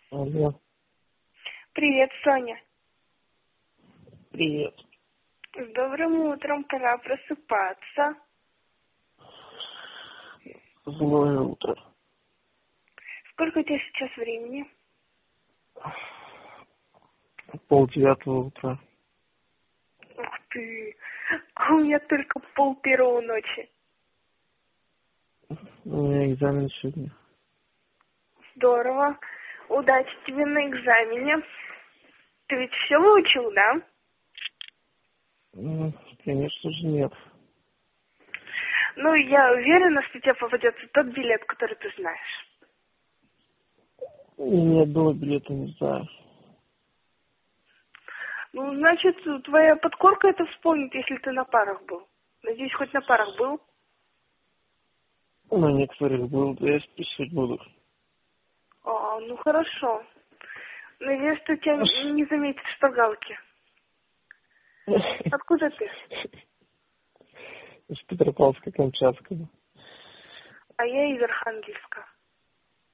Алло, Привет, Соня. привет. С добрым утром, пора просыпаться. Злое утро. Сколько у тебя сейчас времени? 8:30 утра. Ух ты, а у меня только 1:30 ночи. У меня экзамен сегодня. Здорово. Удачи тебе на экзамене. Ты ведь все выучил, да? Конечно же нет. Ну, я уверена, что тебе попадется тот билет, который ты знаешь. Ни одного билета не знаю. Ну, значит, твоя подкорка это вспомнит, если ты на парах был. Надеюсь, хоть на парах был. На некоторых был, да я списывать буду. А, ну хорошо. Надеюсь, что тебя не заметят шпаргалки. Откуда ты? Из Петропавловска-Камчатского. А я из Архангельска.